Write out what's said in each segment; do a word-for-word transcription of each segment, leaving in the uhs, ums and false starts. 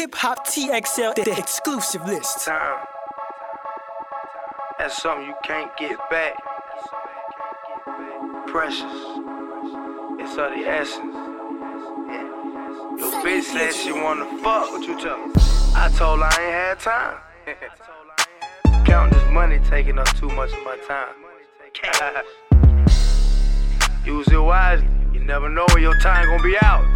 Hip Hop T X L, the exclusive list. Time. That's something you can't get back. Precious. It's of the essence. Your bitch said she wanna fuck. What you tell me? I told her I ain't had time. Counting this money taking up too much of my time. Use it wisely. You never know when your time gonna be out.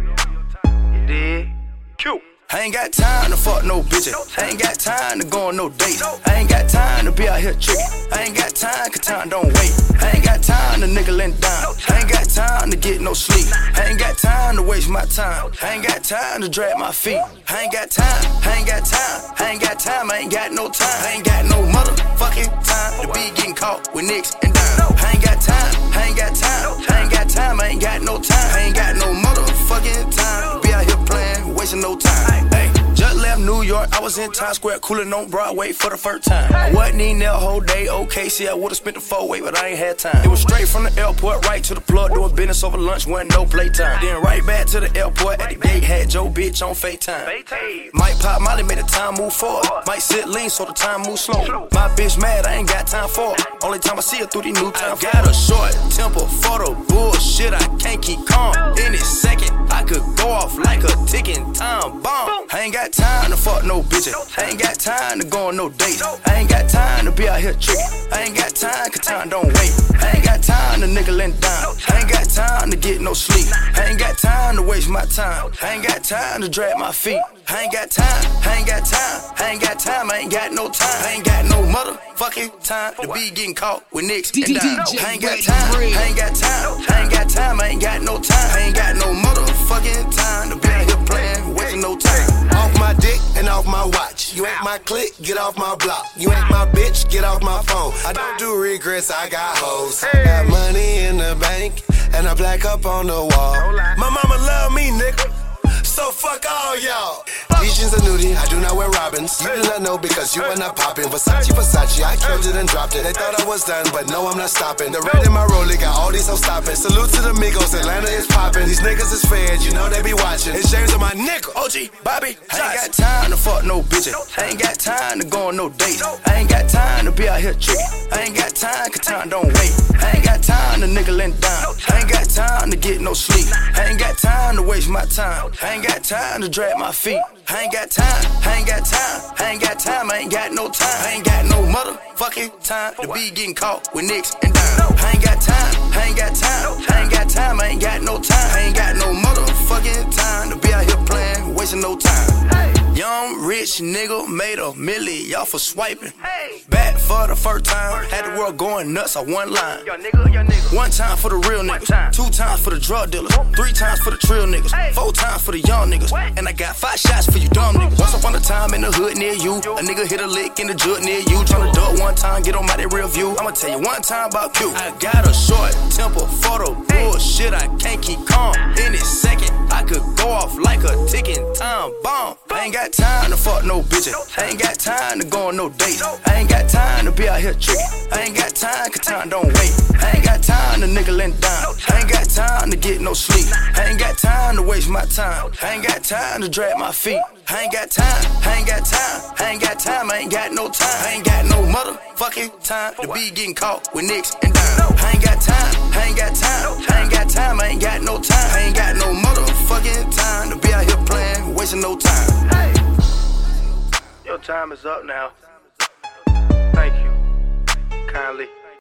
You did? Cute. I ain't got time to fuck no bitches. I ain't got time to go on no dates. I ain't got time to be out here tricking. I ain't got time cause time don't wait. I ain't got time to nickel and dime. I ain't got time to get no sleep. I ain't got time to waste my time. I ain't got time to drag my feet. I ain't got time, I ain't got time. I ain't got time, I ain't got no time. I ain't got no motherfucking time to be getting caught with nicks and dimes. I ain't got time, I ain't got time. I ain't got time, I ain't got no time. I ain't got no motherfucking time to be out here playing, wasting no time. Hey, just left New York, I was in Times Square, cooling on Broadway for the first time. I wasn't eating that whole day, okay, see I would've spent the four way, but I ain't had time. It was straight from the airport, right to the plug, doing business over lunch, wasn't no playtime. Then right back to the airport, at the gate, had Joe bitch on FaceTime. Might pop Molly, made the time move forward. Might sit lean, so the time move slow. My bitch mad, I ain't got time for it. Only time I see her through these new time. I got a short temper for the bullshit, I can't keep calm. Any second, I could go off like a ticking time bomb. I ain't got time to fuck no bitches. I ain't got time to go on no dates. I ain't got time to be out here tricking. I ain't got time cause time don't wait. I ain't got time to nickel and dime. I ain't got time to get no sleep. I ain't got time to waste my time. I ain't got time to drag my feet. I ain't got time, I ain't got time. I ain't got time, I ain't got no time. I ain't got no motherfucking time to be getting caught with nicks and dimes. I ain't got time, I ain't got time. I ain't got time, I ain't got no time. I ain't got no motherfucking time to be out here playing, wasting no time. Off my dick and off my watch. You ain't my clique, get off my block. You ain't my bitch, get off my phone. I don't do regrets, I got hoes. Got money in the bank and a black up on the wall. My mama love me, nigga. So fuck all y'all. These jeans are nudie, I do not wear Robins. You do not know because you are not popping. Versace, Versace, I killed it and dropped it. They thought I was done, but no, I'm not stopping. The red in my Rollie got all these hoes stopping. Salute to the Migos, Atlanta is popping. These niggas is fed, you know they be watching. It's James on my nigga, O G, Bobby, I ain't got time to fuck no bitches. I ain't got time to go on no dates. I ain't got time to be out here tricking. I ain't got time cause time don't wait. I ain't got time to nickel and dime. I ain't got time to get no sleep. I ain't got time to waste my time. I ain't got time to drag my feet. I ain't got time, I ain't got time. I ain't got time, I ain't got no time. I ain't got no motherfucking time to be getting caught with nicks and dimes. I ain't got time, I ain't got time. I ain't got time, I ain't got no time. I ain't got no motherfucking time to be out here playing, wasting no time. Young, rich nigga made a milli off of swiping. Back for the first time, had the world going nuts on one line. One time for the real niggas, two times for the drug dealers, three times for the trill niggas, four times for the young niggas, and I got five shots for you dumb niggas. Once upon a time in the hood near you, a nigga hit a lick in the jug near you. Tryna duck one time, get on my real view. I'ma tell you one time about Q. I got a short temper for the bullshit, I can't keep calm. Any second, I could go off like a ticking time bomb. I ain't got time to fuck no bitches. I ain't got time to go on no dates. I ain't got time to be out here tricking. I ain't got time cause time don't wait. I ain't got time to nickel and dime. I ain't got time to get no sleep. I ain't got time to waste my time. I ain't got time to drag my feet. I ain't got time, I ain't got time. I ain't got time, I ain't got no time. I ain't got no motherfucking time to be getting caught with nicks and dimes. I ain't got time, I ain't got time. I ain't got time, I ain't got no time. I ain't got no motherfucking time to be out here playing, wasting no time. Your time is up now. Thank you. Kindly.